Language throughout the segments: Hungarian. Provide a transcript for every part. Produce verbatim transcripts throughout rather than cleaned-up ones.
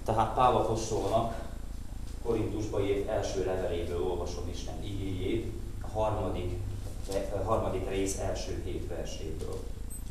Tehát Pál apostolnak Korintusba írt első leveléből olvasom Isten igéjét, a harmadik, a harmadik rész első hét verséből.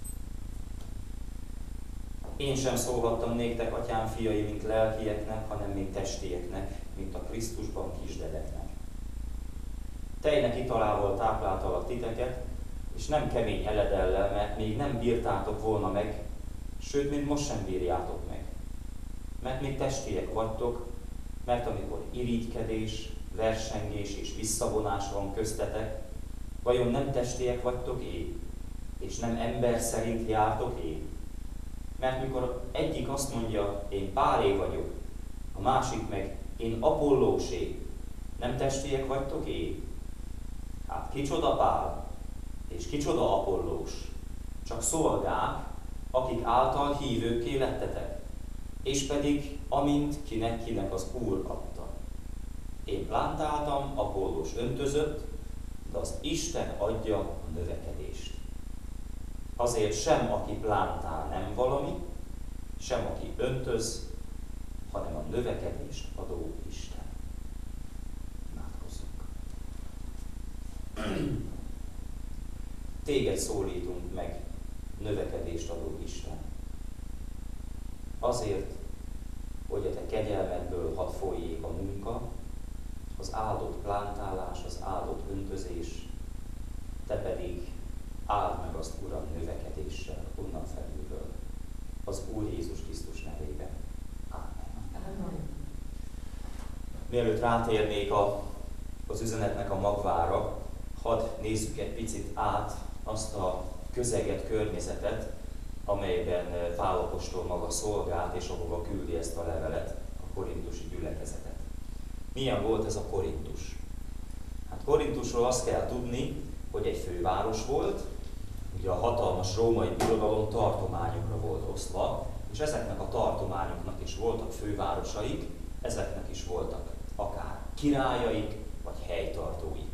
Én sem szólhattam néktek, atyám fiai, mint lelkieknek, hanem mint testieknek, mint a Krisztusban kisdedeknek. Tejnek italával tápláltalak titeket, és nem kemény eledellel, mert még nem bírtátok volna meg, sőt, mint most sem bírjátok meg. Mert még testiek vagytok, mert amikor irigykedés, versengés és visszavonás van köztetek, vajon nem testiek vagytok én, és nem ember szerint jártok én? Mert mikor egyik azt mondja, én Pálé vagyok, a másik meg, én Apollósé, nem testiek vagytok én? Hát kicsoda Pál, és kicsoda Apollós? Csak szolgák, akik által hívőkké lettetek, és pedig amint kinek-kinek az Úr adta. Én plántáltam, Apollós öntözött, de az Isten adja a növekedést. Azért sem, aki plántál, nem valami, sem, aki öntöz, hanem a növekedést adó Isten. Imádkozzunk. Téged szólítunk meg, növekedést adó Isten. Azért, hogy a te kegyelmedből hadd folyjék a munka, az áldott plántálás, az áldott öntözés, te pedig áld meg azt, Uram, növekedéssel onnan felülről. Az Úr Jézus Krisztus nevében. Ámen. Ámen. Mielőtt rátérnék a, az üzenetnek a magvára, hadd nézzük egy picit át azt a közeget, környezetet, amelyben Pál apostol maga szolgált, és ahova küldi ezt a levelet, a korintusi gyülekezetet. Milyen volt ez a Korintus? Hát Korintusról azt kell tudni, hogy egy főváros volt, ugye a hatalmas római birodalom tartományokra volt osztva, és ezeknek a tartományoknak is voltak fővárosaik, ezeknek is voltak akár királyaik, vagy helytartóik.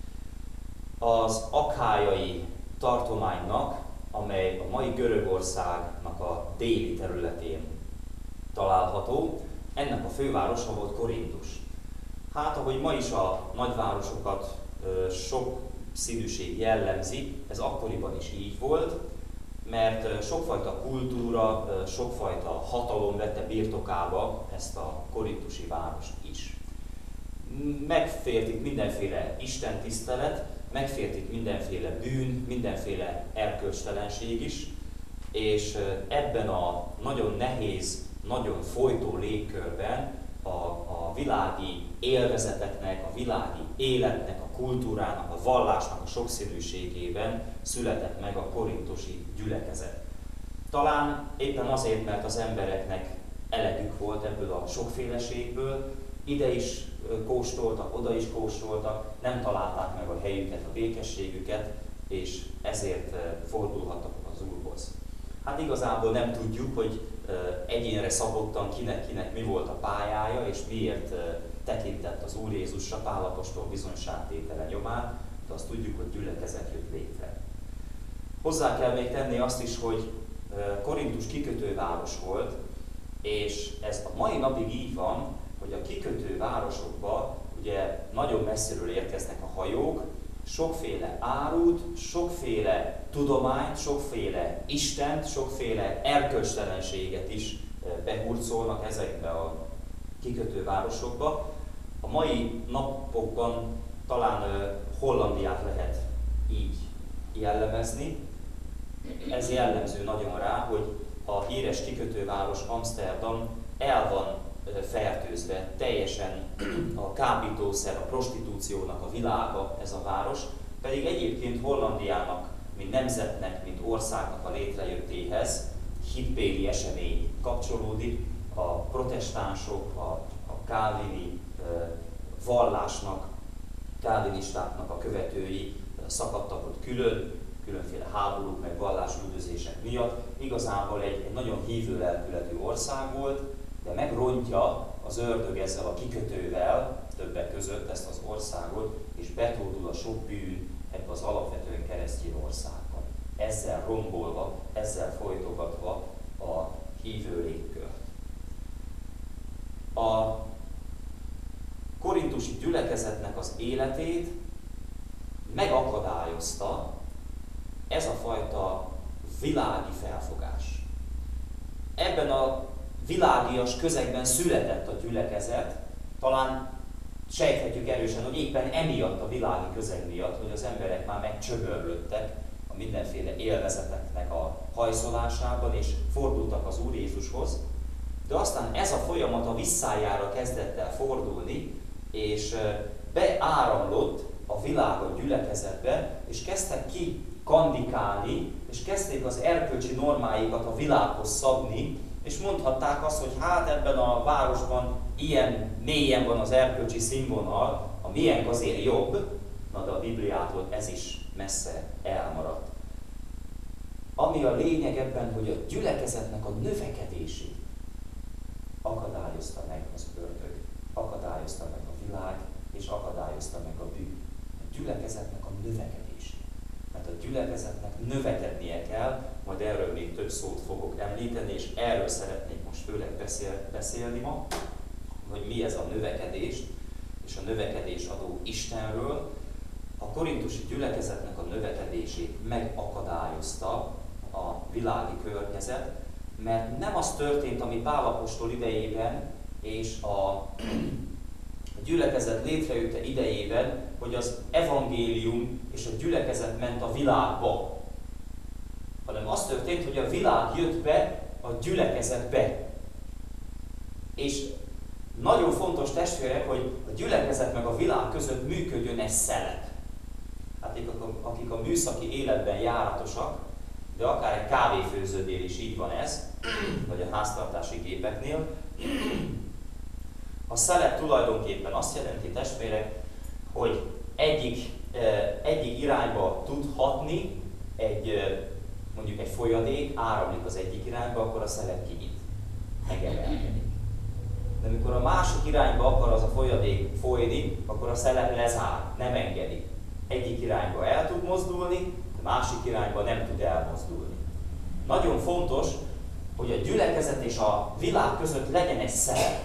Az akhájai tartománynak, amely a mai Görögországnak a déli területén található, ennek a fővárosa volt Korintus. Hát, ahogy ma is a nagyvárosokat sok színűség jellemzi, ez akkoriban is így volt, mert sokfajta kultúra, sokfajta hatalom vette birtokába ezt a korintusi várost is. Megfért itt mindenféle istentisztelet, megfért itt mindenféle bűn, mindenféle erkölcstelenség is, és ebben a nagyon nehéz, nagyon folytó légkörben a, a világi élvezeteknek, a világi életnek, a kultúrának, a vallásnak a sokszínűségében született meg a korintusi gyülekezet. Talán éppen azért, mert az embereknek elegük volt ebből a sokféleségből, ide is kóstoltak, oda is kóstoltak, nem találták meg a helyüket, a békességüket, és ezért fordulhattak az Úrhoz. Hát igazából nem tudjuk, hogy egyénre szabottan kinek-kinek mi volt a pályája, és miért tekintett az Úr Jézusra, Pál apostol bizonyságtétele nyomán, de azt tudjuk, hogy gyülekezet jött létre. Hozzá kell még tenni azt is, hogy Korintus kikötőváros volt, és ez a mai napig így van, hogy a kikötő városokba ugye nagyon messziről érkeznek a hajók, sokféle árut, sokféle tudományt, sokféle istent, sokféle erkölcstelenséget is behurcolnak ezekbe a kikötő városokba. A mai napokban talán Hollandiát lehet így jellemezni. Ez jellemző nagyon rá, hogy a híres kikötőváros Amsterdam el van fertőzve teljesen a kábítószer, a prostitúciónak a világa ez a város, pedig egyébként Hollandiának, mint nemzetnek, mint országnak a létrejöttéhez hitbéli esemény kapcsolódik, a protestánsok, a, a kálvini vallásnak, kálvinistáknak a követői szakadtak ott külön, különféle háborúk meg vallásüldözések miatt. Igazából egy, egy nagyon hívő lelkületű ország volt, de megrontja az ördög ezzel a kikötővel, többek között ezt az országot, és betódul a sok bűn ebbe az alapvetően keresztény országban. Ezzel rombolva, ezzel folytogatva a hívő légkört. a korintusi gyülekezetnek az életét megakadályozta ez a fajta világi felfogás. Ebben a világias közegben született a gyülekezet, talán sejthetjük erősen, hogy éppen emiatt a világi közeg miatt, hogy az emberek már megcsöbörlöttek a mindenféle élvezeteknek a hajszolásában, és fordultak az Úr Jézushoz. De aztán ez a folyamat a visszájára kezdett el fordulni, és beáramlott a világ a gyülekezetbe, és kezdtek ki kandikálni, és kezdték az erkölcsi normáikat a világhoz szabni, és mondhatták azt, hogy hát ebben a városban ilyen mélyen van az erkölcsi színvonal, a miénk azért jobb, na de a Bibliától ez is messze elmaradt. Ami a lényeg ebben, hogy a gyülekezetnek a növekedését akadályozta meg az ördög, akadályozta meg a világ, és akadályozta meg a bűn. A gyülekezetnek a növekedését. Mert a gyülekezetnek növekednie kell, majd erről még több szót fogok említeni, és erről szeretnék most főleg beszél, beszélni ma, hogy mi ez a növekedés, és a növekedés adó Istenről. A korintusi gyülekezetnek a növekedését megakadályozta a világi környezet, mert nem az történt, ami Pál apostol idejében és a gyülekezet létrejötte idejében, hogy az evangélium és a gyülekezet ment a világba, hanem az történt, hogy a világ jött be a gyülekezetbe. És nagyon fontos, testvérek, hogy a gyülekezet meg a világ között működjön egy szelep. Hát akik a műszaki életben járatosak, de akár egy kávéfőzőnél is így van ez, vagy a háztartási gépeknél. A szelep tulajdonképpen azt jelenti, testvérek, hogy egyik, egyik irányba tud hatni, egy, mondjuk egy folyadék áramlik az egyik irányba, akkor a szelep kinyit, megemelkedik. De amikor a másik irányba akar az a folyadék folyni, akkor a szelep lezár, nem engedi. Egyik irányba el tud mozdulni, de másik irányba nem tud elmozdulni. Nagyon fontos, hogy a gyülekezet és a világ között legyen egy szelep.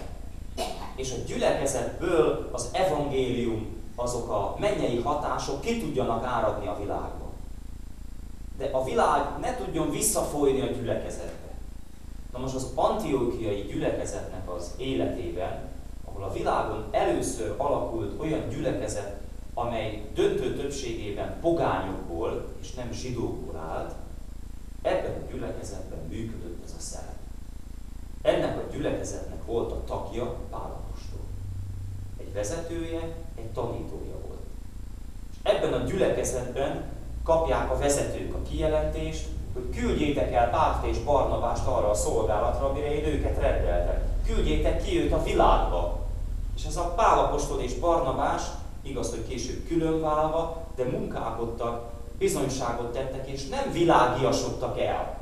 És a gyülekezetből az evangélium, azok a mennyei hatások ki tudjanak áradni a világba. De a világ ne tudjon visszafolyni a gyülekezetbe. Na most az antiochiai gyülekezetnek az életében, ahol a világon először alakult olyan gyülekezet, amely döntő többségében pogányokból és nem zsidókból állt, ebben a gyülekezetben működött ez a szelep. Ennek a gyülekezetnek volt a tagja, Pál apostol. Egy vezetője, egy tanítója volt. És ebben a gyülekezetben kapják a vezetők a kijelentést, hogy küldjétek el Pált és Barnabást arra a szolgálatra, amire én őket rendeltem. Küldjétek ki őt a világba. És ez a Pál apostol és Barnabás, igaz, hogy később különválva, de munkálkodtak, bizonyságot tettek, és nem világiasodtak el.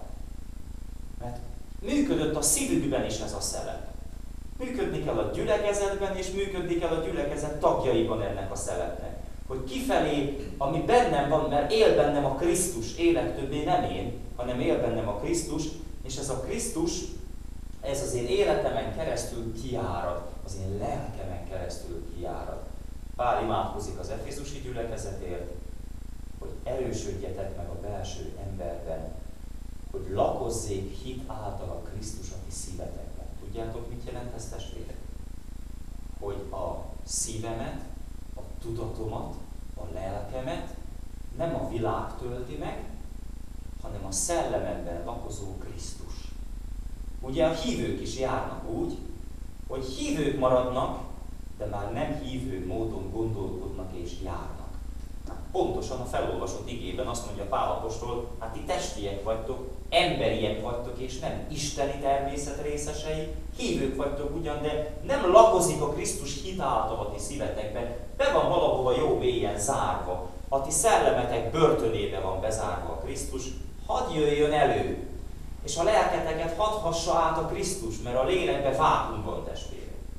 Mert működött a szívükben is ez a szelep. Működni kell a gyülekezetben, és működni kell a gyülekezet tagjaiban ennek a szelepnek. Hogy kifelé, ami bennem van, mert él bennem a Krisztus, élek többé nem én, hanem él bennem a Krisztus, és ez a Krisztus, ez az én életemen keresztül kiárad, az én lelkemen keresztül kiárad. Pál imádkozik az efézusi gyülekezetért, hogy erősödjetek meg a belső emberben, hogy lakozzék hit által a Krisztus a ti szívetekben. Tudjátok, mit jelent ez, testvérek? Hogy a szívemet, a tudatomat, a lelkemet nem a világ tölti meg, hanem a szellememben lakozó Krisztus. Ugye a hívők is járnak úgy, hogy hívők maradnak, de már nem hívő módon gondolkodnak és járnak. Pontosan a felolvasott igében azt mondja Pál apostol, hát ti testiek vagytok, emberiek vagytok, és nem isteni természet részesei, hívők vagytok ugyan, de nem lakozik a Krisztus hit által a ti szívetekben, be van valahova jó mélyen zárva, a ti szellemetek börtönébe van bezárva a Krisztus, hadd jöjjön elő, és a lelketeket hadd hassa át a Krisztus, mert a lélekben vákum van, testvérek.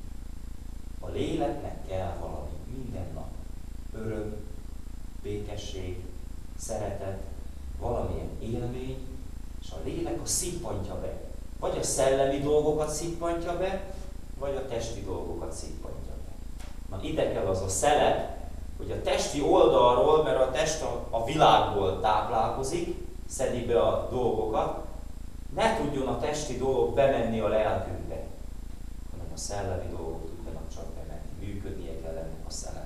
A léleknek kell valami minden nap. Öröm, békesség, szeretet, valamilyen élmény, és a lélek a szippantja be. Vagy a szellemi dolgokat szippantja be, vagy a testi dolgokat szippantja meg. Na ide kell az a szelep, hogy a testi oldalról, mert a test a, a világból táplálkozik, szedi be a dolgokat, ne tudjon a testi dolog bemenni a lelkünkbe, hanem a szellemi dolgok tudjanak csak bemenni, működnie kell ennek a szelepnek.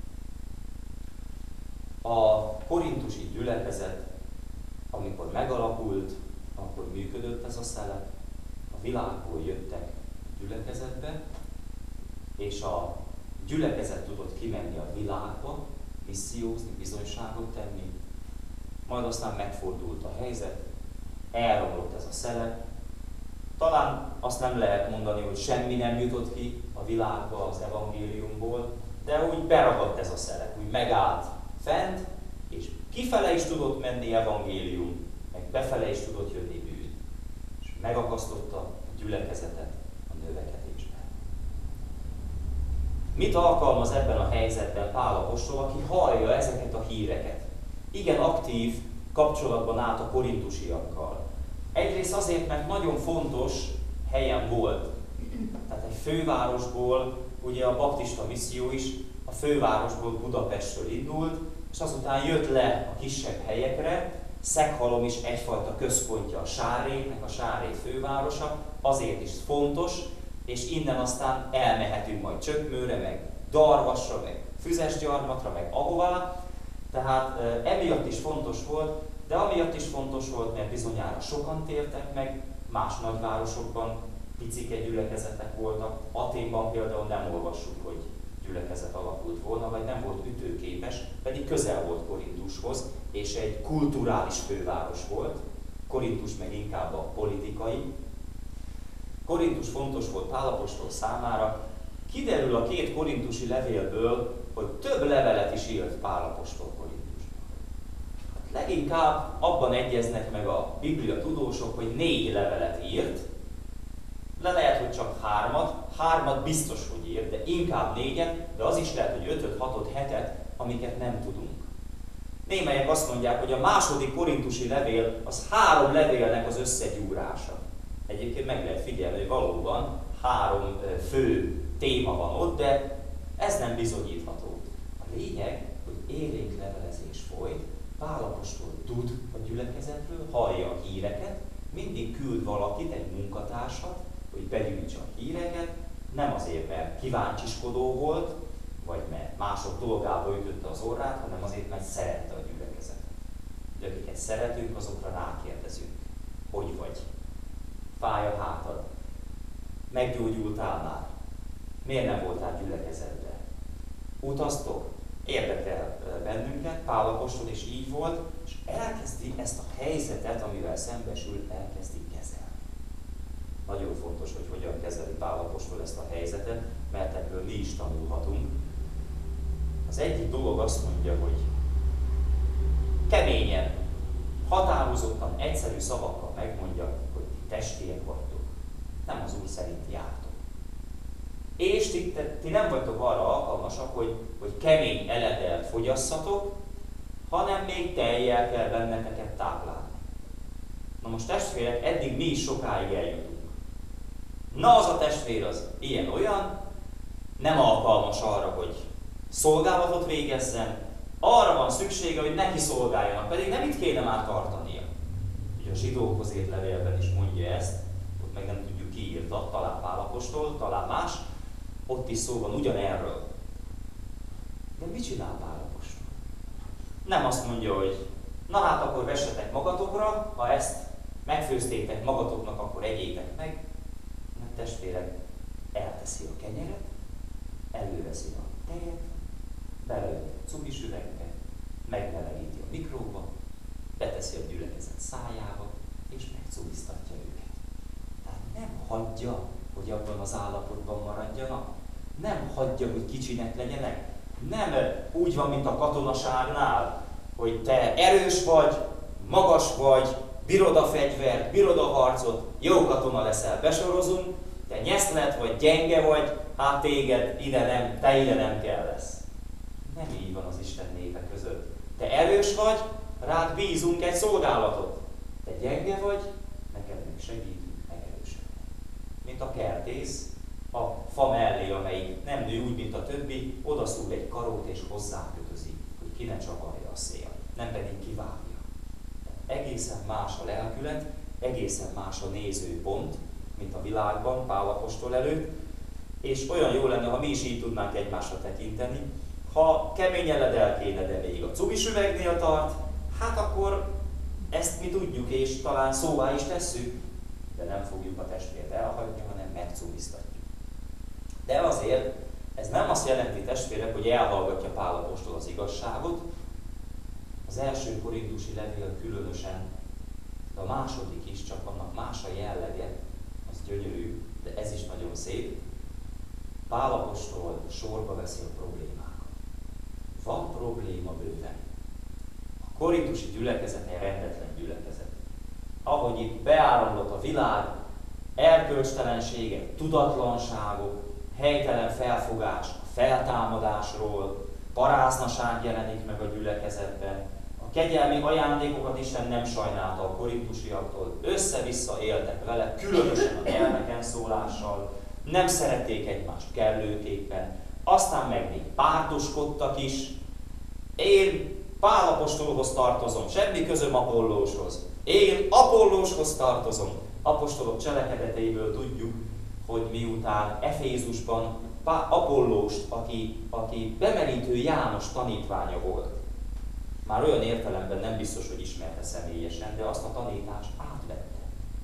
A korintusi gyülekezet, amikor megalakult, akkor működött ez a szelep, a világból jöttek a gyülekezetbe, és a gyülekezet tudott kimenni a világba, missziózni, bizonyságot tenni, majd aztán megfordult a helyzet, elromlott ez a szelep. Talán azt nem lehet mondani, hogy semmi nem jutott ki a világba az evangéliumból, de úgy beragadt ez a szelep, úgy megállt fent, és kifele is tudott menni evangélium, meg befele is tudott jönni bűn. És megakasztotta a gyülekezetet a növekedésben. Mit alkalmaz ebben a helyzetben Pál apostol, aki hallja ezeket a híreket? Igen aktív kapcsolatban állt a korintusiakkal. Egyrészt azért, mert nagyon fontos helyen volt. Tehát egy fővárosból, ugye a baptista misszió is a fővárosból, Budapestről indult, és azután jött le a kisebb helyekre. Szeghalom is egyfajta központja a Sárrétnek, a Sárrét fővárosa, azért is fontos, és innen aztán elmehetünk majd Csökmőre, meg Darvasra, meg Füzesgyarmatra, meg ahová. Tehát e, emiatt is fontos volt, de amiatt is fontos volt, mert bizonyára sokan tértek meg, más nagyvárosokban picike gyülekezetek voltak. Aténban például nem olvassuk, hogy gyülekezet alakult volna, vagy nem volt ütőképes, pedig közel volt Korintushoz, és egy kulturális főváros volt. Korintus meg inkább a politikai. Korintus fontos volt Pál apostol számára. Kiderül a két korintusi levélből, hogy több levelet is írt Pál apostol Korintusban. Leginkább abban egyeznek meg a Biblia tudósok, hogy négy levelet írt. Le lehet, hogy csak hármat, hármat biztos, hogy írt, de inkább négyet, de az is lehet, hogy ötöt, hatot, hetet, amiket nem tudunk. Némelyek azt mondják, hogy a második korintusi levél az három levélnek az összegyúrása. Egyébként meg lehet figyelni, hogy valóban három fő téma van ott, de ez nem bizonyítható. A lényeg, hogy élénk levelezés folyt, Pál apostol tud a gyülekezetről, hallja a híreket, mindig küld valakit, egy munkatársat, hogy begyűjtse a híreket, nem azért, mert kíváncsiskodó volt, vagy mert mások dolgába ütötte az orrát, hanem azért, mert szerette a gyülekezetet. De akiket szeretünk, azokra rákérdezünk. Hogy vagy? Fáj a hátad? Meggyógyultál már? Miért nem voltál gyülekezetben? Utaztok? Érdekel bennünket, Pál apostol is így volt, és elkezdi ezt a helyzetet, amivel szembesül, elkezdi kezelni. Nagyon fontos, hogy hogyan kezeli Pál apostol ezt a helyzetet, mert ebből mi is tanulhatunk. Az egyik dolog azt mondja, hogy keményen, határozottan, egyszerű szavakkal megmondja, hogy ti testiek vagytok, nem az Úr szerint jártok. És ti, te, ti nem vagytok arra alkalmasak, hogy, hogy kemény eledelt fogyasszatok, hanem még tejjel kell benneteket táplálni. Na most testvérek, eddig mi is sokáig eljutunk. Na az a testvér az ilyen-olyan, nem alkalmas arra, hogy szolgálatot végezzen, arra van szüksége, hogy neki szolgáljanak, pedig nem itt kéne már tartania. Ugye a zsidókhoz írt levélben is mondja ezt, ott meg nem tudjuk ki írta, talán Pál apostol, talán más, ott is szó van ugyanerről. De mit csinál Pál apostol? Nem azt mondja, hogy na hát akkor vessetek magatokra, ha ezt megfőztétek magatoknak, akkor egyétek meg. Mert testvérek, elteszi a kenyeret, előveszi a tejet, beleönt a cubis üvegbe, megmelegíti a mikróba, beteszi a gyülekezet szájába, és megcubiztatja őket. Tehát nem hagyja, hogy abban az állapotban maradjanak, nem hagyja, hogy kicsinek legyenek, nem úgy van, mint a katonaságnál, hogy te erős vagy, magas vagy, bírod a fegyvert, bírod a harcot, jó katona leszel, besorozunk, te nyeszlet vagy, gyenge vagy, hát téged ide nem, te ide nem kell lesz. Nem így van az Isten népe között. Te erős vagy, rád bízunk egy szolgálatot. Te gyenge vagy, neked meg segítünk megerősödni. Mint a kertész, a fa mellé, amelyik nem nő úgy, mint a többi, odaszúr egy karót és hozzákötözi, hogy ki ne csavarja a szél, nem pedig kivágja. Egészen más a lelkület, egészen más a nézőpont, mint a világban, Pál apostol előtt, és olyan jó lenne, ha mi is így tudnánk egymásra tekinteni. Ha keményen ledelkéne, de még a cubis üvegnél tart, hát akkor ezt mi tudjuk, és talán szóvá is tesszük, de nem fogjuk a testvért elhagyni, hanem megcubiztatjuk. De azért ez nem azt jelenti, testvérek, hogy elhallgatja Pál apostol az igazságot. Az első korintusi levél különösen, de a második is, csak annak más a jellege, az gyönyörű, de ez is nagyon szép. Pál apostol sorba veszi a problémákat. Van probléma bőven. A korintusi gyülekezet egy rendetlen gyülekezet. Ahogy itt beáramlott a világ, erkölcstelenségek, tudatlanságok, helytelen felfogás a feltámadásról, paráznaság jelenik meg a gyülekezetben. A kegyelmi ajándékokat Isten nem sajnálta a korintusiaktól, össze-vissza éltek vele, különösen a nyelveken szólással, nem szerették egymást kellőképpen, aztán meg még pártoskodtak is. Én Pál apostolhoz tartozom, semmi közöm Apollóshoz. Én Apollóshoz tartozom. Apostolok cselekedeteiből tudjuk, hogy miután Efézusban Apollóst, aki, aki bemerítő János tanítványa volt, már olyan értelemben nem biztos, hogy ismerte személyesen, de azt a tanítást átvette.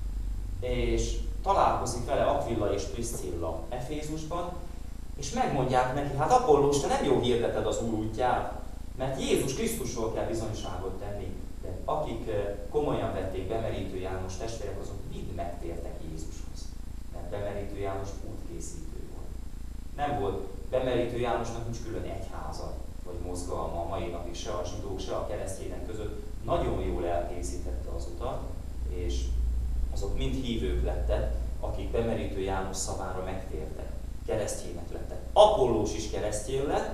És találkozik vele Aquilla és Priscilla Efézusban, és megmondják neki, hát Apollós, te nem jó hirdeted az Úr útját, mert Jézus Krisztusról kell bizonyságot tenni, de akik komolyan vették Bemerítő János testvérek, azok mind megtértek Jézushoz. Mert Bemerítő János útkészítő volt. Nem volt Bemerítő Jánosnak nincs külön egyháza, vagy mozgalma a mai napig se a zsidók, se a keresztények között. Nagyon jól elkészítette az utat, és azok mind hívők lettek, akik Bemerítő János szavára megtértek. Keresztények lettek. Apollós is keresztény lett,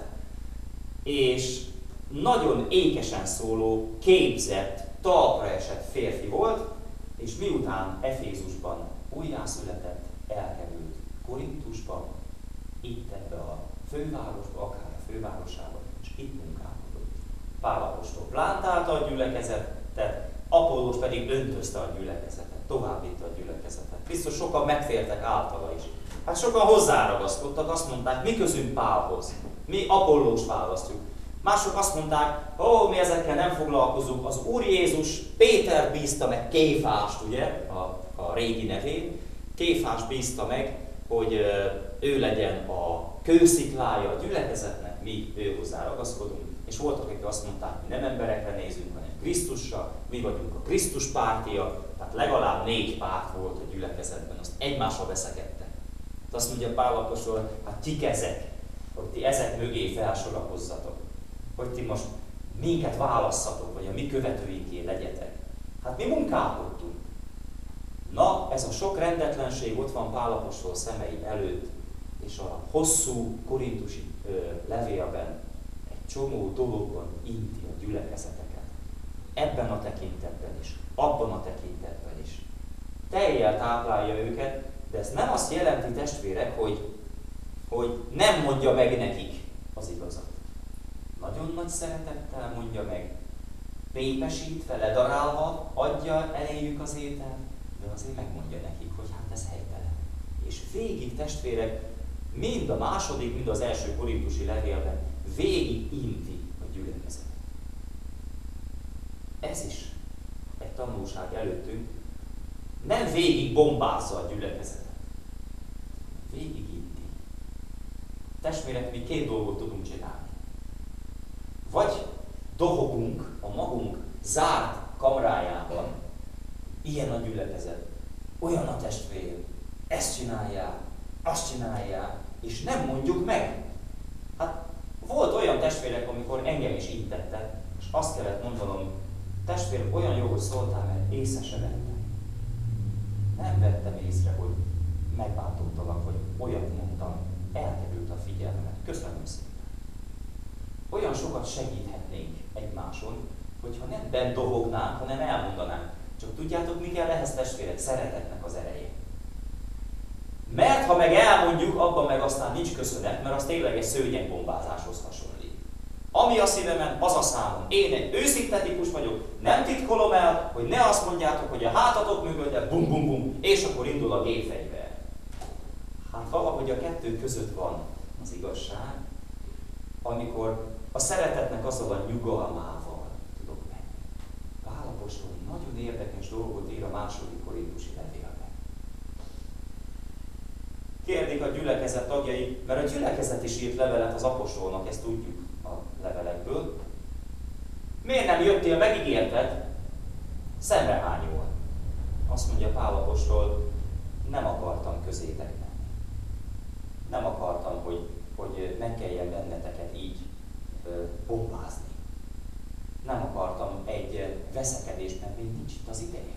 és nagyon ékesen szóló, képzett, talpra esett férfi volt, és miután Efézusban újjászületett, elkerült Korintusba, itt ebbe a fővárosba, akár a fővárosába, és itt munkálkodott. Pál apostol plántálta a gyülekezetet, Apollós pedig öntözte a gyülekezetet, továbbvitte a gyülekezetet. Biztos sokan megtértek általa is. Hát sokan hozzáragaszkodtak, azt mondták, mi közünk Pálhoz, mi Apollós választjuk. Mások azt mondták, ó, mi ezekkel nem foglalkozunk, az Úr Jézus Péter bízta meg Kéfást, ugye, a, a régi nevén. Kéfást bízta meg, hogy ő legyen a kősziklája a gyülekezetnek, mi ő hozzá ragaszkodunk. És voltak, akik azt mondták, mi nem emberekre nézünk, hanem Krisztusra, mi vagyunk a Krisztus pártia, tehát legalább négy párt volt a gyülekezetben, azt egymásra veszekedtek. Azt mondja Pál apostol, hát kik ezek, hogy ti ezek mögé felsorakozzatok, hogy ti most minket válasszatok, vagy a mi követőinké legyetek. Hát mi munkálkodtunk. Na, ez a sok rendetlenség ott van Pál apostol szemei előtt, és a hosszú korintusi ö, levélben egy csomó dologban inti a gyülekezeteket. Ebben a tekintetben is, abban a tekintetben is. Teljel táplálja őket, de ez nem azt jelenti, testvérek, hogy, hogy nem mondja meg nekik az igazat. Nagyon nagy szeretettel mondja meg, pépesítve, ledarálva, adja eléjük az ételt, de azért megmondja nekik, hogy hát ez helytelen. És végig, testvérek, mind a második, mind az első korintusi levélben végig inti a gyülekezet. Ez is egy tanulság előttünk. Nem végig bombázza a gyülekezetet. Végig inti. Testvérek, mi két dolgot tudunk csinálni. Vagy dohogunk a magunk zárt kamrájában, ilyen a gyülekezet, olyan a testvér, ezt csinálják, azt csinálják, és nem mondjuk meg. Hát volt olyan testvérek, amikor engem is intettek, és azt kellett mondanom, testvér, olyan jó, hogy szóltál, mert észre se vettem. Nem vettem észre, hogy megbántottalak, vagy olyat mondtam, elkerült a figyelmet. Köszönöm szépen. Olyan sokat segíthetnénk egymáson, hogyha nem bent dohognánk, hanem elmondanánk. Csak tudjátok, mi kell ehhez, testvérek? Szeretetnek az ereje. Mert ha meg elmondjuk, abban meg aztán nincs köszönet, mert az tényleg egy szőnyegbombázáshoz hasonlít. Ami a szívemen, az a számom. Én egy őszinte típus vagyok, nem titkolom el, hogy ne azt mondjátok, hogy a hátatok mögött, bum bum bum, és akkor indul a gépfegyver. Hát valahogy a kettő között van az igazság, amikor a szeretetnek azzal a nyugalmával tudok menni. Pál apostol nagyon érdekes dolgot ír a második korintusi levélben. Kérdik a gyülekezet tagjai, mert a gyülekezet is írt levelet az apostolnak, ezt tudjuk a levelekből. Miért nem jöttél, megígérted? Szemrehányóan. Azt mondja Pál apostol, nem akartam közétek menni. Nem akartam, hogy, hogy meg kelljen benneteket így ö, bombázni. Nem akartam egy veszekedést, mert még nincs itt az ideje.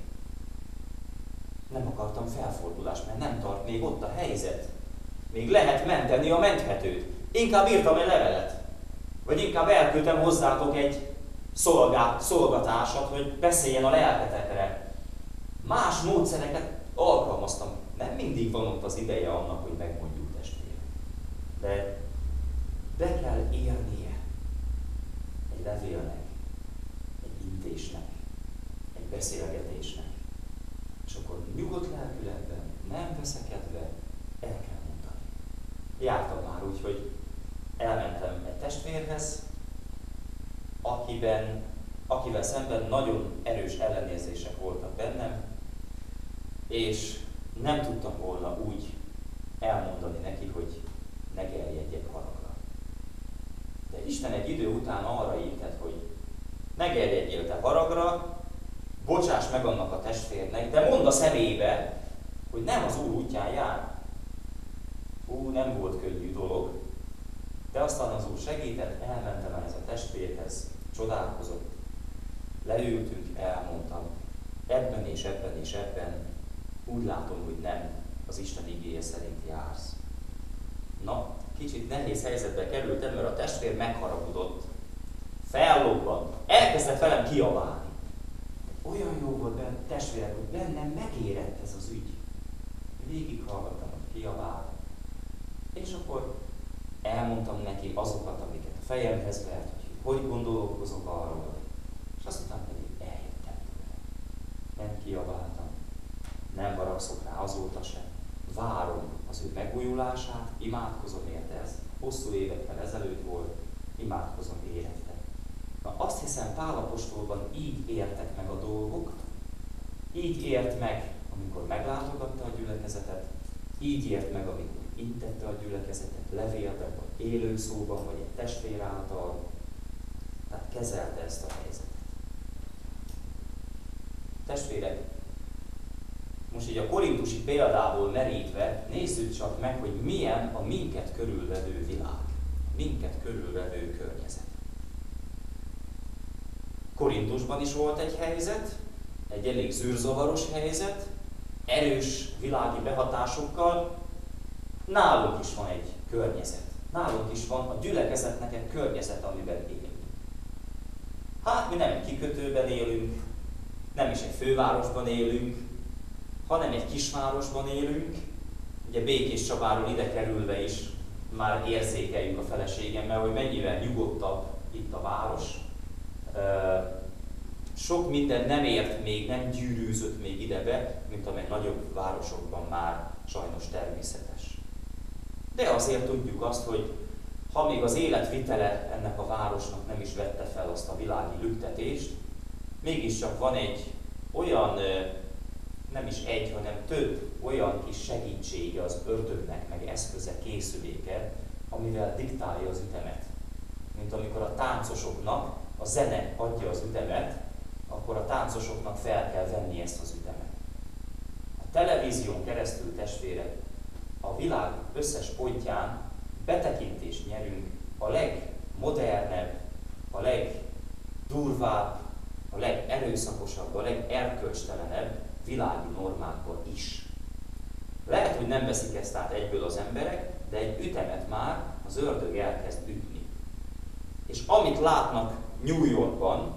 Nem akartam felfordulást, mert nem tart még ott a helyzet. Még lehet menteni a menthetőt. Inkább írtam egy levelet. Vagy inkább elküldtem hozzátok egy szolgát, szolgatársat, hogy beszéljen a lelketekre. Más módszereket alkalmaztam. Nem mindig van ott az ideje annak, hogy megmondjuk testvérek. De be kell érnie egy levélnek, egy intésnek, egy beszélgetésnek. És akkor nyugodt lelkületben, nem veszekedve, el kell mondani. Jártam már úgy, hogy elmentem egy testvérhez, akiben, akivel szemben nagyon erős ellenérzések voltak bennem, és nem tudtam volna úgy elmondani neki, hogy ne gerjedjek haragra. De Isten egy idő után arra intett, hogy ne gerjedjél te haragra, bocsáss meg annak a testvérnek, de mondd a szemébe, hogy nem az Úr útján jár. Ú, nem volt könnyű dolog, de aztán az Úr segített, elmentem ehhez a testvérhez, csodálkozott, leültünk, elmondtam, ebben és ebben és ebben úgy látom, hogy nem az Isten igéje szerint jársz. Na, kicsit nehéz helyzetbe kerültem, mert a testvér megharagudott, fellobbant, elkezdett velem kiabálni. Olyan jó volt benne, testvérek, hogy bennem megérett ez az ügy. Végighallgattam, hogy kiabál. És akkor elmondtam neki azokat, amiket a fejemhez vert, hogy hogy gondolkozok arról. És aztán pedig eljöttem tőle. Nem kiabáltam, nem haragszok rá azóta sem. Várom az ő megújulását, imádkozom érte, ez hosszú évekkel ezelőtt volt, imádkozom érte. Na, azt hiszem, Pál apostolban így értek meg a dolgok, így ért meg, amikor meglátogatta a gyülekezetet, így ért meg, amikor intette a gyülekezetet levélben, vagy élő szóban, vagy egy testvér által, tehát kezelte ezt a helyzetet. Testvérek, most így a korintusi példából merítve nézzük csak meg, hogy milyen a minket körülvevő világ, minket körülvevő környezet. Korintusban is volt egy helyzet, egy elég zűrzavaros helyzet, erős világi behatásokkal. Nálunk is van egy környezet. Nálunk is van a gyülekezetnek egy környezet, amiben élünk. Hát mi nem egy kikötőben élünk, nem is egy fővárosban élünk, hanem egy kisvárosban élünk. Ugye Békés Csabáról ide kerülve is már érzékeljük a feleségemmel, hogy mennyivel nyugodtabb itt a város. Sok minden nem ért még, nem gyűrűzött még idebe, mint amely nagyobb városokban már sajnos természetes. De azért tudjuk azt, hogy ha még az életvitele ennek a városnak nem is vette fel azt a világi lüktetést, mégiscsak van egy olyan, nem is egy, hanem több olyan kis segítsége az ördögnek, meg eszköze, készüléke, amivel diktálja az ütemet. Mint amikor a táncosoknak a zene adja az ütemet, akkor a táncosoknak fel kell venni ezt az ütemet. A televízión keresztül, testvérek, a világ összes pontján betekintést nyerünk a legmodernebb, a legdurvább, a legerőszakosabb, a legerkölcstelenebb világi normákból is. Lehet, hogy nem veszik ezt át egyből az emberek, de egy ütemet már az ördög elkezd ütni. És amit látnak New Yorkban,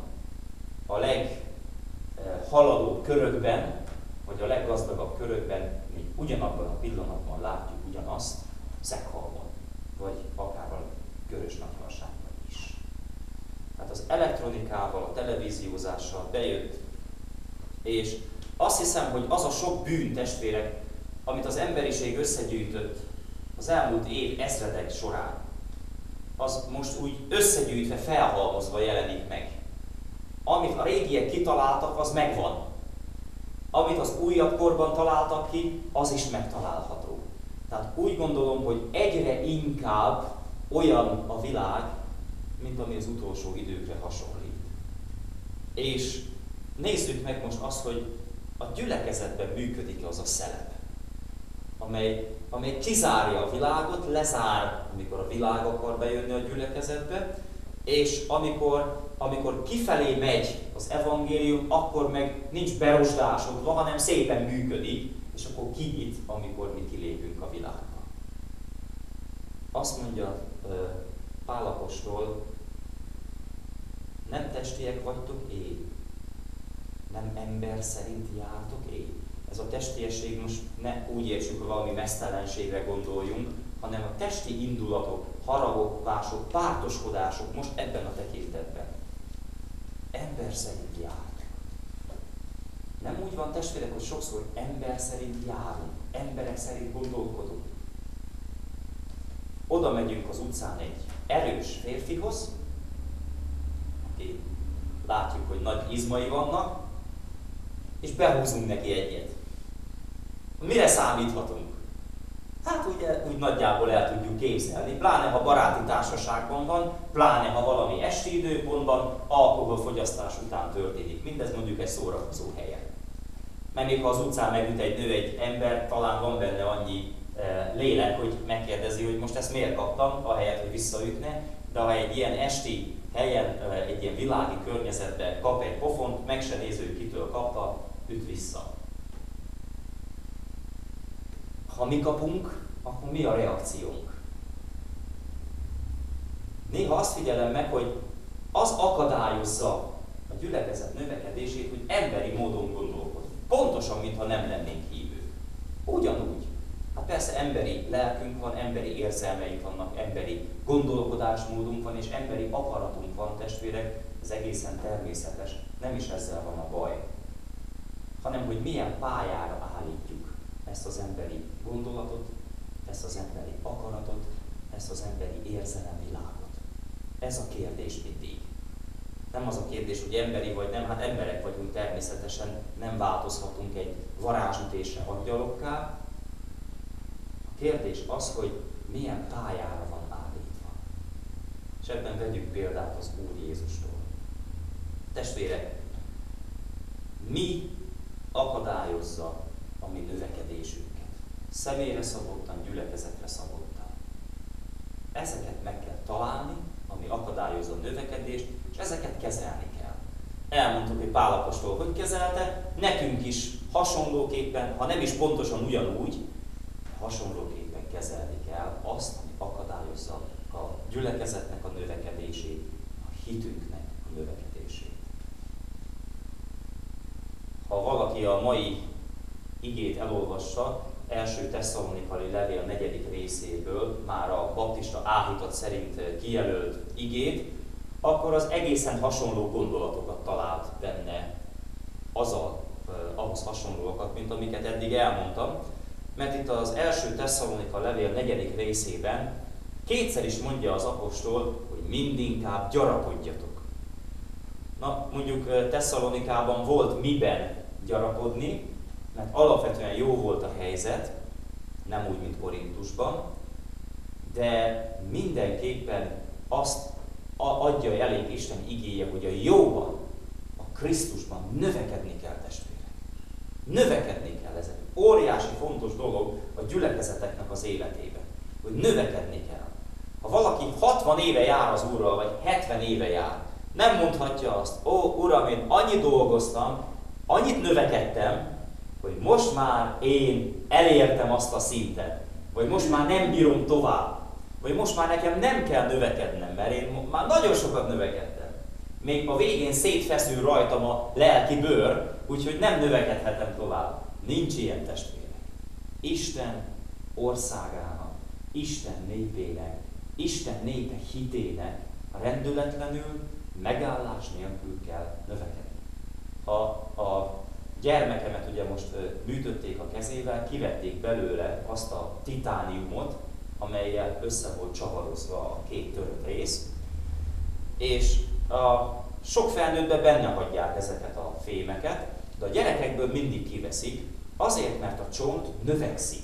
a leghaladóbb körökben, vagy a leggazdagabb körökben, még ugyanabban a pillanatban látjuk ugyanazt Szekhalban, vagy akár a Körös-Nagyharságban is. Tehát az elektronikával, a televíziózással bejött, és azt hiszem, hogy az a sok bűn, testvérek, amit az emberiség összegyűjtött az elmúlt év ezredek során, az most úgy összegyűjtve, felhalmozva jelenik meg. Amit a régiek kitaláltak, az megvan. Amit az újabb korban találtak ki, az is megtalálható. Tehát úgy gondolom, hogy egyre inkább olyan a világ, mint ami az utolsó időkre hasonlít. És nézzük meg most azt, hogy a gyülekezetben működik az a szelep, amely, amely kizárja a világot, lezár, amikor a világ akar bejönni a gyülekezetbe, és amikor, amikor kifelé megy az evangélium, akkor meg nincs berosdásodva, hanem szépen működik, és akkor kinyit, amikor mi kilépünk a világba. Azt mondja Pál apostol, nem testiek vagytok én, nem ember szerint jártok én. Ez a testiesség most ne úgy értsük, hogy valami mesztelenségre gondoljunk, hanem a testi indulatok, haragokvások, pártoskodások most ebben a tekintetben. Ember szerint jártok. Nem úgy van, testvérek, hogy sokszor ember szerint járunk, emberek szerint gondolkodunk. Oda megyünk az utcán egy erős férfihoz, aki látjuk, hogy nagy izmai vannak, és behúzunk neki egyet. Mire számíthatunk? Hát ugye úgy nagyjából el tudjuk képzelni, pláne ha baráti társaságban van, pláne ha valami esti időpontban, alkoholfogyasztás után történik. Mindez mondjuk egy szórakozó helyen. Mert még ha az utcán megüt egy nő, egy ember, talán van benne annyi e, lélek, hogy megkérdezi, hogy most ezt miért kaptam, ahelyett, hogy visszaütne, de ha egy ilyen esti helyen, egy ilyen világi környezetben kap egy pofont, meg se néző, kitől kapta, üt vissza. Ha mi kapunk, akkor mi a reakciónk? Néha azt figyelem meg, hogy az akadályozza a gyülekezet növekedését, hogy emberi módon gondolkodunk. Pontosan, mintha nem lennénk hívők. Ugyanúgy. Hát persze emberi lelkünk van, emberi érzelmeink vannak, emberi gondolkodásmódunk van, és emberi akaratunk van, testvérek, ez egészen természetes. Nem is ezzel van a baj, hanem hogy milyen pályára állítjuk ezt az emberi gondolatot, ezt az emberi akaratot, ezt az emberi érzelemvilágot. Ez a kérdés mindig. Nem az a kérdés, hogy emberi vagy nem, hát emberek vagyunk természetesen, nem változhatunk egy varázsütésre angyalokká. A kérdés az, hogy milyen pályára van állítva. És ebben vegyük példát az Úr Jézustól. Testvérek, mi akadályozza a mi növekedésünket? Személyre szabottan, gyülekezetre szabottan. Ezeket meg kell találni, ami akadályozza a növekedést, és ezeket kezelni kell. Elmondtuk, hogy Pál apostol hogy kezelte, nekünk is hasonlóképpen, ha nem is pontosan ugyanúgy, hasonlóképpen kezelni kell azt, ami akadályozza a gyülekezetnek a növekedését, a hitünknek a növekedését. Ha valaki a mai igét elolvassa, első Tesszalonikai levél negyedik részéből, már a baptista áhítat szerint kijelölt igét, akkor az egészen hasonló gondolatokat talált benne, azzal, ahhoz hasonlóakat, mint amiket eddig elmondtam. Mert itt az első Tesszalonika levél negyedik részében kétszer is mondja az apostol, hogy mindinkább gyarapodjatok. Na, mondjuk Tesszalonikában volt miben gyarapodni, mert alapvetően jó volt a helyzet, nem úgy, mint Korintusban, de mindenképpen azt adja elénk Isten igéje, hogy a jóban, a Krisztusban növekedni kell, testvérek. Növekedni kell, ez egy óriási fontos dolog a gyülekezeteknek az életében, hogy növekedni kell. Ha valaki hatvan éve jár az Úrral, vagy hetven éve jár, nem mondhatja azt, ó, Uram, én annyit dolgoztam, annyit növekedtem, hogy most már én elértem azt a szintet, vagy most már nem bírom tovább, vagy most már nekem nem kell növekednem, mert én már nagyon sokat növekedtem. Még a végén szétfeszül rajtam a lelki bőr, úgyhogy nem növekedhetem tovább. Nincs ilyen, testvérek. Isten országának, Isten népének, Isten népe hitének rendületlenül, megállás nélkül kell növekedni. A, a gyermekemet ugye most műtötték a kezével, kivették belőle azt a titániumot, amellyel össze volt csavarozva a két törött rész, és a sok felnőttben benne hagyják ezeket a fémeket, de a gyerekekből mindig kiveszik, azért, mert a csont növekszik,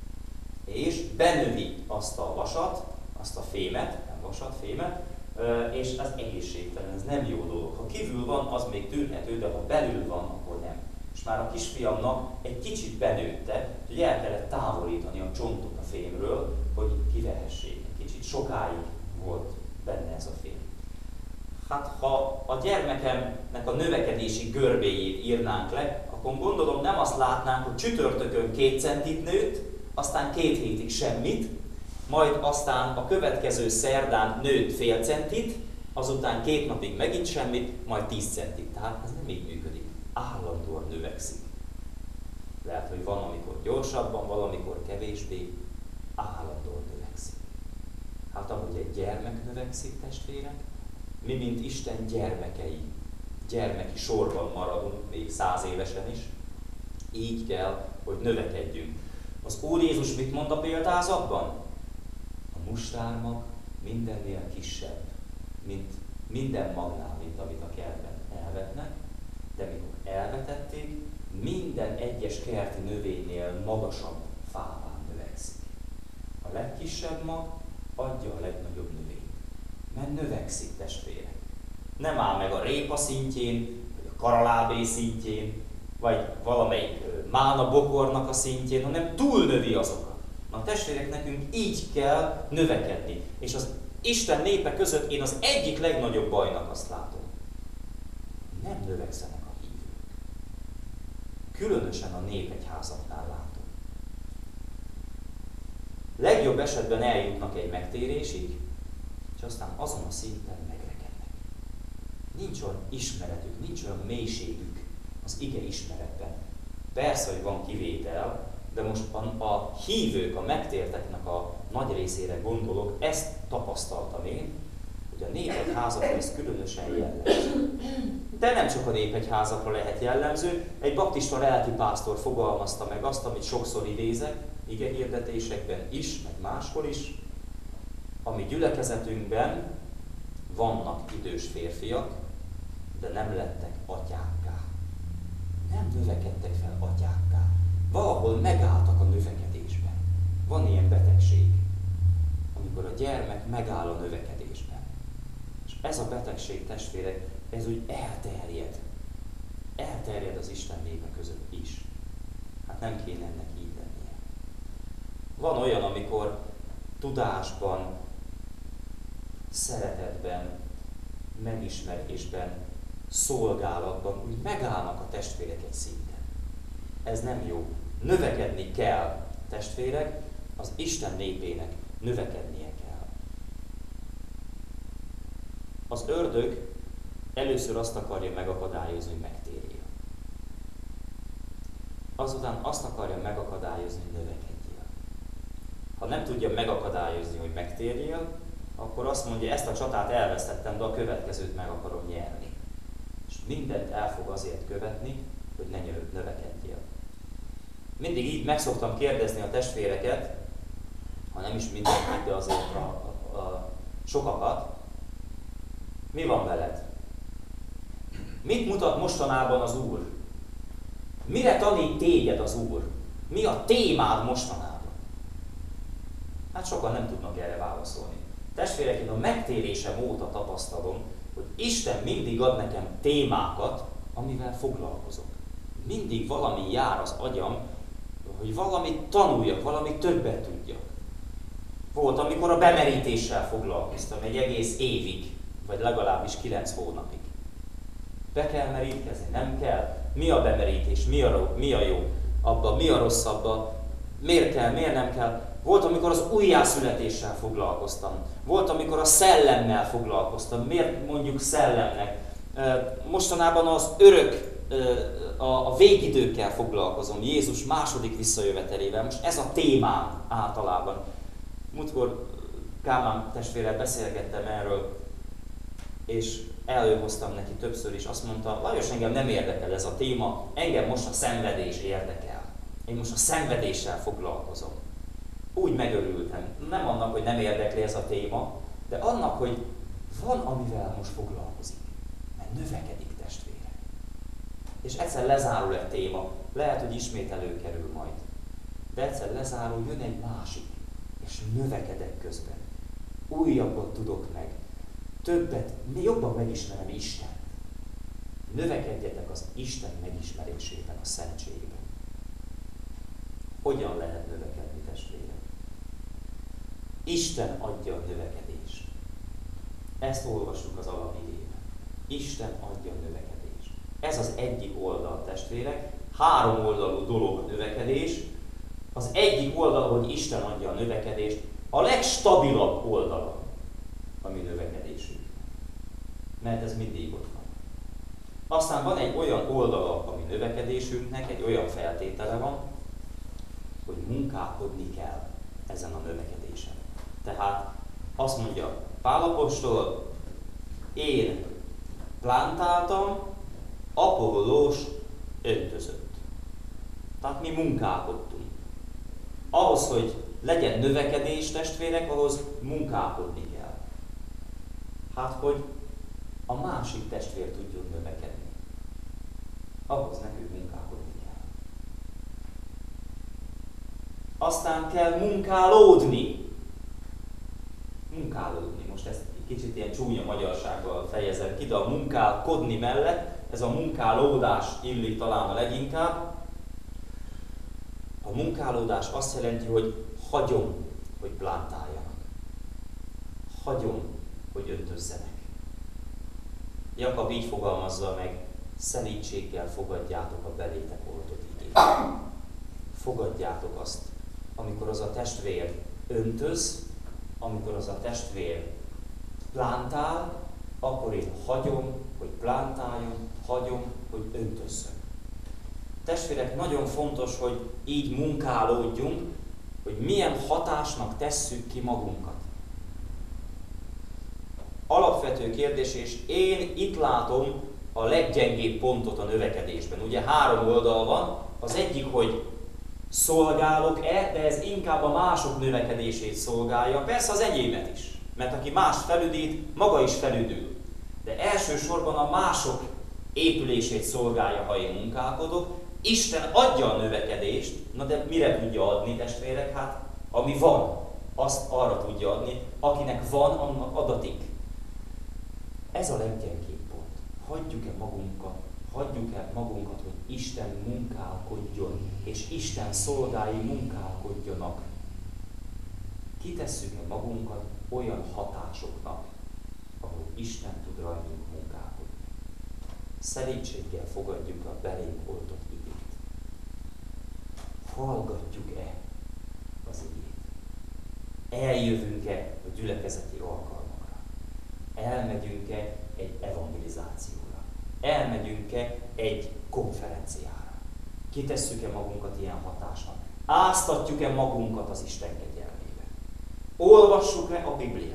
és benövi azt a vasat, azt a fémet, nem vasat, fémet, és ez egészségtelen, ez nem jó dolog. Ha kívül van, az még tűrhető, de ha belül van, akkor nem. És már a kisfiamnak egy kicsit benőtte, hogy el kellett távolítani a csontot a fémről, hogy kivehessék. Egy kicsit sokáig volt benne ez a fém. Hát ha a gyermekemnek a növekedési görbéjét írnánk le, akkor gondolom nem azt látnánk, hogy csütörtökön két centit nőtt, aztán két hétig semmit, majd aztán a következő szerdán nőtt fél centit, azután két napig megint semmit, majd tíz centit. Tehát ez nem így működik. Állandóan növekszik. Lehet, hogy van, amikor gyorsabban, valamikor kevésbé, állandóan növekszik. Hát ahogy egy gyermek növekszik, testvérek, mi, mint Isten gyermekei, gyermeki sorban maradunk, még száz évesen is, így kell, hogy növekedjünk. Az Úr Jézus mit mond a példázatban? A mustármag mindennél kisebb, mint minden magnál, mint amit a kertben elvetnek, de mikor elvetették, minden egyes kerti növénynél magasabb fává növekszik. A legkisebb mag adja a legnagyobb növényt, mert növekszik, testvérek. Nem áll meg a répa szintjén, vagy a karalábé szintjén, vagy valamelyik mána bokornak a szintjén, hanem túlnövi azokat. Na testvérek, nekünk így kell növekedni. És az Isten népe között én az egyik legnagyobb bajnak azt látom. Nem növekszenek a hívők. Különösen a népegyházaknál látom. Legjobb esetben eljutnak egy megtérésig, és aztán azon a szinten megrekednek. Nincs olyan ismeretük, nincs olyan mélységük az ige ismeretben. Persze, hogy van kivétel, de most a, a hívők, a megtérteknek a nagy részére gondolok, ezt tapasztaltam én, hogy a népegyházakra ez különösen jellemző. De nem csak a népegyházakra lehet jellemző, egy baptista lelkipásztor fogalmazta meg azt, amit sokszor idézek, ige hirdetésekben is, meg máshol is, a mi gyülekezetünkben vannak idős férfiak, de nem lettek atyákká. Nem növekedtek fel atyákká. Valahol megálltak a növekedésben. Van ilyen betegség, amikor a gyermek megáll a növekedésben. És ez a betegség, testvérek, ez úgy elterjed. Elterjed az Isten népe között is. Hát nem kéne ennek így lennie. Van olyan, amikor tudásban, szeretetben, megismerésben, szolgálatban úgy megállnak a testvérek egy szinten. Ez nem jó. Növekedni kell, testvérek, az Isten népének növekednie kell. Az ördög először azt akarja megakadályozni, hogy megtérjél. Azután azt akarja megakadályozni, hogy növekedjél. Ha nem tudja megakadályozni, hogy megtérjél, akkor azt mondja, ezt a csatát elvesztettem, de a következőt meg akarom nyerni. És mindent el fog azért követni, hogy ne növekedjél. Mindig így meg szoktam kérdezni a testvéreket, ha nem is mindenkit, de azért a, a, a sokakat, mi van veled? Mit mutat mostanában az Úr? Mire tanít téged az Úr? Mi a témád mostanában? Hát sokan nem tudnak erre válaszolni. Testvérek, én a megtérésem óta tapasztalom, hogy Isten mindig ad nekem témákat, amivel foglalkozok. Mindig valami jár az agyam, hogy valamit tanuljak, valamit többet tudjak. Volt, amikor a bemerítéssel foglalkoztam egy egész évig, vagy legalábbis kilenc hónapig. Be kell merítkezni, nem kell? Mi a bemerítés, mi a, mi a jó abba, mi a rossz abba, miért kell, miért nem kell? Volt, amikor az újjászületéssel foglalkoztam. Volt, amikor a szellemmel foglalkoztam. Miért mondjuk szellemnek? Mostanában az örök a, a végidőkkel foglalkozom, Jézus második visszajövetelével. Most ez a témám általában. Múltkor Kálmán testvérrel beszélgettem erről, és előhoztam neki többször is. Azt mondta, Lajos, engem nem érdekel ez a téma, engem most a szenvedés érdekel. Én most a szenvedéssel foglalkozom. Úgy megörültem. Nem annak, hogy nem érdekli ez a téma, de annak, hogy van, amivel most foglalkozik. Mert növekedik, testvére. És egyszer lezárul egy téma, lehet, hogy ismét előkerül majd. De egyszer lezárul, jön egy másik, és növekedek közben. Újabbat tudok meg. Többet, jobban megismerem Istent. Növekedjetek az Isten megismerésében, a szentségben. Hogyan lehet növekedni, testvérek? Isten adja a növekedést. Ezt olvassuk az alapigében. Isten adja a növekedést. Ez az egyik oldal, testvérek. Három oldalú dolog a növekedés. Az egyik oldal, hogy Isten adja a növekedést, a legstabilabb oldala a mi növekedésünk. Mert ez mindig ott van. Aztán van egy olyan oldala a mi növekedésünknek, egy olyan feltétele van, hogy munkálkodni kell ezen a növekedésen. Tehát azt mondja Pál apostol, én plántáltam, Apollós öntözött. Tehát mi munkálkodtunk. Ahhoz, hogy legyen növekedés, testvérek, ahhoz munkálkodni kell. Hát, hogy a másik testvér tudjon növekedni. Ahhoz nekünk munkálkodni kell. Aztán kell munkálódni. Munkálódni. Most ezt egy kicsit ilyen csúnya magyarsággal fejezem ki, de a munkálkodni mellett ez a munkálódás illik talán a leginkább. A munkálódás azt jelenti, hogy hagyom, hogy plántáljanak. Hagyom, hogy öntözzenek. Jakab így fogalmazza meg, szelídséggel fogadjátok a belétek oltott igét. Fogadjátok azt, amikor az a testvér öntöz, amikor az a testvér plántál, akkor én hagyom, hogy plántáljon, hagyom, hogy öntözzön. Testvérek, nagyon fontos, hogy így munkálódjunk, hogy milyen hatásnak tesszük ki magunkat. Alapvető kérdés, és én itt látom a leggyengébb pontot a növekedésben. Ugye három oldal van, az egyik, hogy szolgálok-e, de ez inkább a mások növekedését szolgálja, persze az enyémet is, mert aki más felüdít, maga is felüdül. De elsősorban a mások épülését szolgálja, ha én munkálkodok. Isten adja a növekedést, na de mire tudja adni, testvérek? Hát, ami van, azt arra tudja adni, akinek van, annak adatik. Ez a leggyengébb pont. Hagyjuk-e magunkat, hagyjuk-e magunkat, hogy Isten munkálkodjon, és Isten szolgái munkálkodjanak. Kitesszük-e magunkat olyan hatásoknak, ahol Isten tud rajtunk munkálkodni. Szelídséggel fogadjuk a belénk oltott igét. Hallgatjuk-e az igét? Eljövünk-e a gyülekezeti alkalmakra? Elmegyünk-e egy evangelizációra? Elmegyünk-e egy konferenciára? Kitesszük-e magunkat ilyen hatásnak? Áztatjuk-e magunkat az Isten kegyelmébe? Olvassuk-e a Bibliát?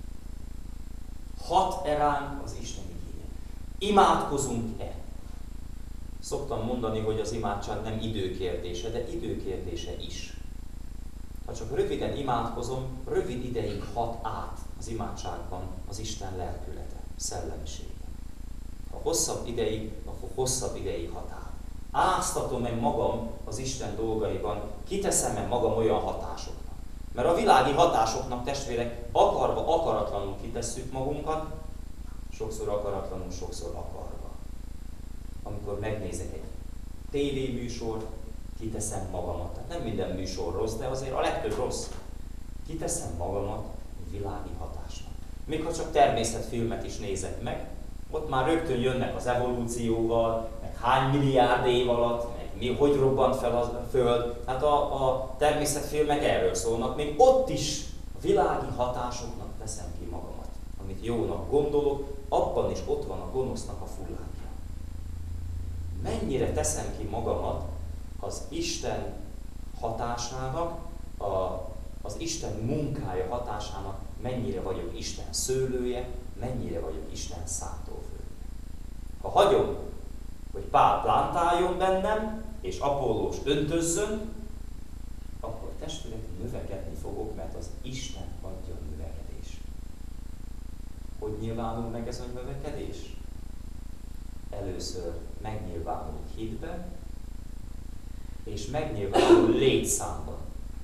Hat-e ránk az Isten igéje? Imádkozunk-e? Szoktam mondani, hogy az imádság nem időkérdése, de időkérdése is. Ha csak röviden imádkozom, rövid ideig hat át az imádságban az Isten lelkülete, szellemisége. Ha hosszabb ideig, akkor hosszabb ideig hat át. Áztatom-e magam az Isten dolgaiban, kiteszem-e magam olyan hatásoknak? Mert a világi hatásoknak, testvérek, akarva, akaratlanul kitesszük magunkat, sokszor akaratlanul, sokszor akarva. Amikor megnézek egy tévéműsort, kiteszem magamat. Tehát nem minden műsor rossz, de azért a legtöbb rossz. Kiteszem magamat világi hatásnak. Még ha csak természetfilmet is nézek meg, ott már rögtön jönnek az evolúcióval, meg hány milliárd év alatt, meg mi, hogy robbant fel a Föld. Hát a, a természetfilmek erről szólnak. Még ott is a világi hatásoknak teszem ki magamat. Amit jónak gondolok, abban is ott van a gonosznak a fullákja. mennyire teszem ki magamat az Isten hatásának, a, az Isten munkája hatásának, mennyire vagyok Isten szőlője, mennyire vagyok Isten szántóföldje. Ha hagyom, hogy Pál plántáljon bennem, és Apollós öntözzön, akkor testvérek, növekedni fogok, mert az Isten adja a növekedést. Hogy nyilvánul meg ez a növekedés? Először megnyilvánul hitben, és megnyilvánul létszámban.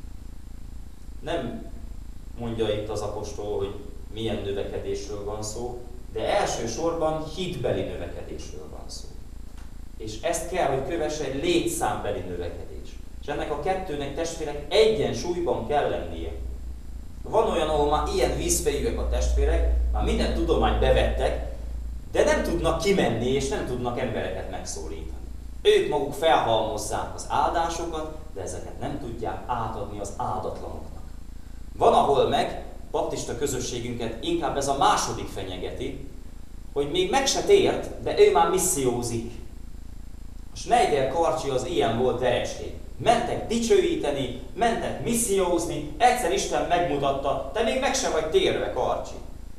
Nem mondja itt az apostol, hogy milyen növekedésről van szó, de elsősorban hitbeli növekedésről van szó. És ezt kell, hogy kövesse egy létszámbeli növekedés. És ennek a kettőnek, testvérek, egyensúlyban kell lennie. Van olyan, ahol már ilyen vízfejűek a testvérek, már minden tudományt bevettek, de nem tudnak kimenni, és nem tudnak embereket megszólítani. Ők maguk felhalmozzák az áldásokat, de ezeket nem tudják átadni az áldatlanoknak. Van, ahol meg baptista közösségünket inkább ez a második fenyegeti, hogy még meg se tért, de ő már missziózik. A Schneider Karcsi az ilyen volt Derecskén. Mentek dicsőíteni, mentek missziózni, egyszer Isten megmutatta, te még meg se vagy térve, Karcsi.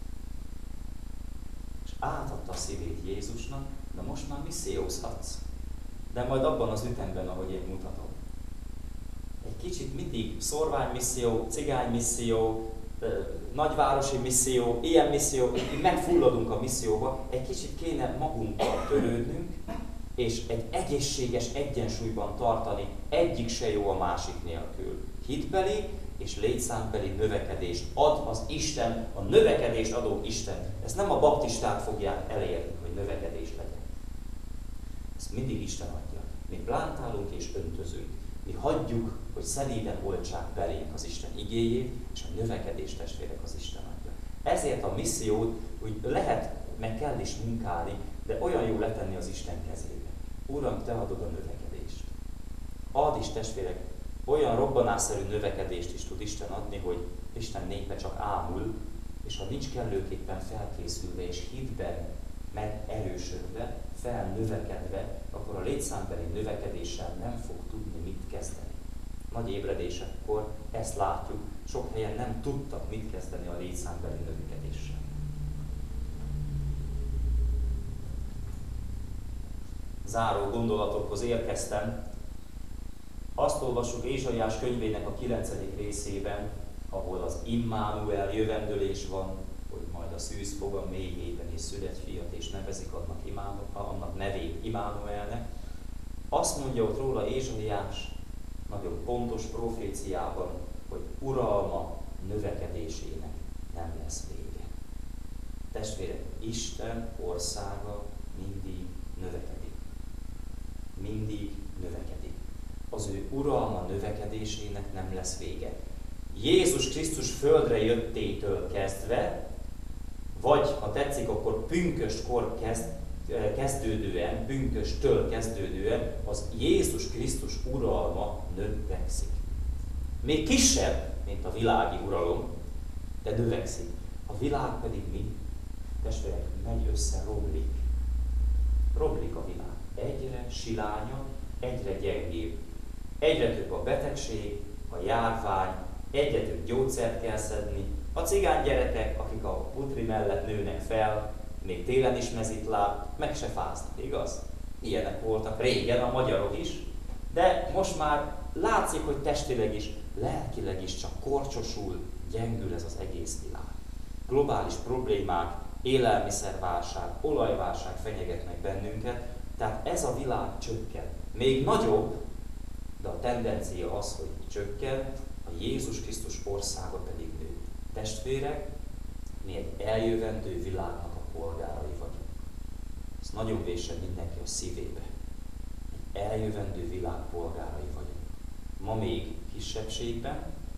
És átadta a szívét Jézusnak, de most már missziózhatsz. De majd abban az ütemben, ahogy én mutatom. Egy kicsit mindig szorványmisszió, cigánymisszió, nagyvárosi misszió, ilyen misszió, megfulladunk a misszióba, egy kicsit kéne magunkkal törődnünk, és egy egészséges egyensúlyban tartani, egyik se jó a másik nélkül. Hitbeli és létszámbeli növekedést ad az Isten, a növekedést adó Isten. Ezt nem a baptisták fogják elérni, hogy növekedés legyen. Ezt mindig Isten adja. Mi plántálunk és öntözünk. Mi hagyjuk, hogy szelíden oltsák belénk az Isten igéjét, és a növekedést, testvérek, az Isten adja. Ezért a missziót úgy lehet, meg kell is munkálni, de olyan jó letenni az Isten kezébe. Uram, te adod a növekedést. Add is, testvérek, olyan robbanásszerű növekedést is tud Isten adni, hogy Isten népe csak ámul, és ha nincs kellőképpen felkészülve és hitben megerősödve, felnövekedve, akkor a létszámbeli növekedéssel nem fog tudni mit kezdeni. Nagy ébredésekkor ezt látjuk, sok helyen nem tudtak mit kezdeni a létszámbeli növekedéssel. Záró gondolatokhoz érkeztem. Azt olvassuk Ézsaiás könyvének a kilencedik részében, ahol az Immanuel jövendőlés van, hogy majd a szűz fog a mélyében és szület fiat, és nevezik annak, Immánu, annak nevét Immanuelnek. Azt mondja ott róla Ézsaiás nagyon pontos proféciában, hogy uralma növekedésének nem lesz vége. Testvérek, Isten országa mindig növekedik. Mindig növekedik. Az ő uralma növekedésének nem lesz vége. Jézus Krisztus földre jöttétől kezdve, vagy ha tetszik, akkor pünköstkor kezd, kezdődően, pünköstől kezdődően az Jézus Krisztus uralma növekszik. Még kisebb, mint a világi uralom, de növekszik. A világ pedig mi? Testvérek, megy össze, romlik. Romlik a világ. Egyre silányabb, egyre gyengébb. Egyre több a betegség, a járvány, egyre több gyógyszert kell szedni. A cigány gyerekek, akik a putri mellett nőnek fel, még télen is mezitláb, meg se fáznak, igaz? Ilyenek voltak régen a magyarok is, de most már látszik, hogy testileg is, lelkileg is csak korcsosul, gyengül ez az egész világ. Globális problémák, élelmiszerválság, olajválság fenyegetnek bennünket, tehát ez a világ csökken. Még nagyobb, de a tendencia az, hogy csökken, a Jézus Krisztus országa pedig nő. Testvérek, mi egy eljövendő világnak a polgárai vagyunk. Ezt nagyon vésse mindenki a szívébe. Egy eljövendő világ polgárai vagyunk. Ma még kisebbségben,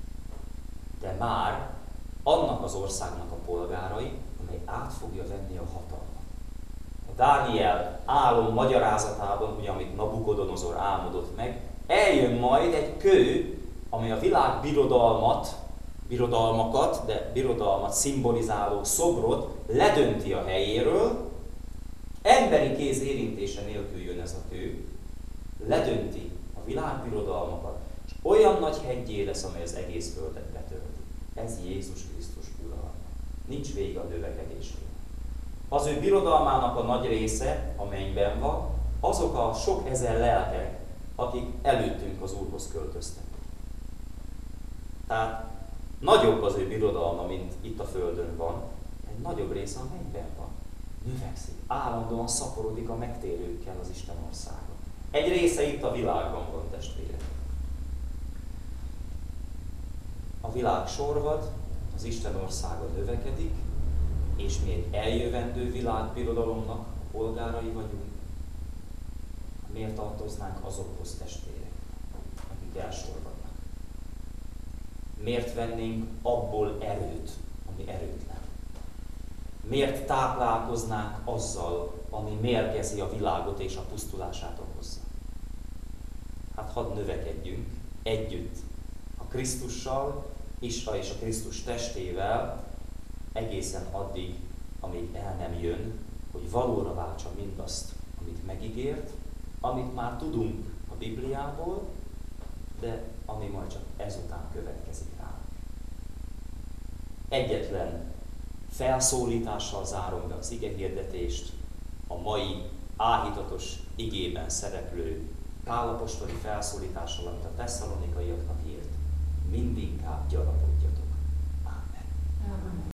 de már annak az országnak a polgárai, amely át fogja venni a hatalmat. A Dániel álom magyarázatában, ugye, amit Nabukodonozor álmodott meg, eljön majd egy kő, ami a világ birodalmat, birodalmakat, de birodalmat szimbolizáló szobrot ledönti a helyéről, emberi kéz érintése nélkül jön ez a kő, ledönti a világbirodalmakat, és olyan nagy heggyé lesz, amely az egész földet betölti. Ez Jézus Krisztus uralma. Nincs vége a növekedésnek. Az ő birodalmának a nagy része, a mennyben van, azok a sok ezer lelkek, akik előttünk az Úrhoz költöztek. Tehát nagyobb az ő birodalma, mint itt a földön van, egy nagyobb része a mennyben van. Növekszik, állandóan szaporodik a megtérőkkel az Isten országa. Egy része itt a világban van, testvérek. A világ sorvad, az Isten országa növekedik, és mi egy eljövendő világbirodalomnak a polgárai vagyunk. Miért tartoznánk azokhoz, testvérek, akik elsorvadnak? Miért vennénk abból erőt, ami erőtlen? Miért táplálkoznánk azzal, ami mérgezi a világot és a pusztulását okozza? Hát hadd növekedjünk együtt a Krisztussal és a Krisztus testével egészen addig, amíg el nem jön, hogy valóra váltsa mindazt, amit megígért, amit már tudunk a Bibliából, de ami majd csak ezután következik rá. Egyetlen felszólítással zárom be az igehirdetést, a mai áhítatos igében szereplő Pál apostoli felszólítással, amit a tesszalonikaiaknak írt. Mindinkább gyarapodjatok. Amen. Amen.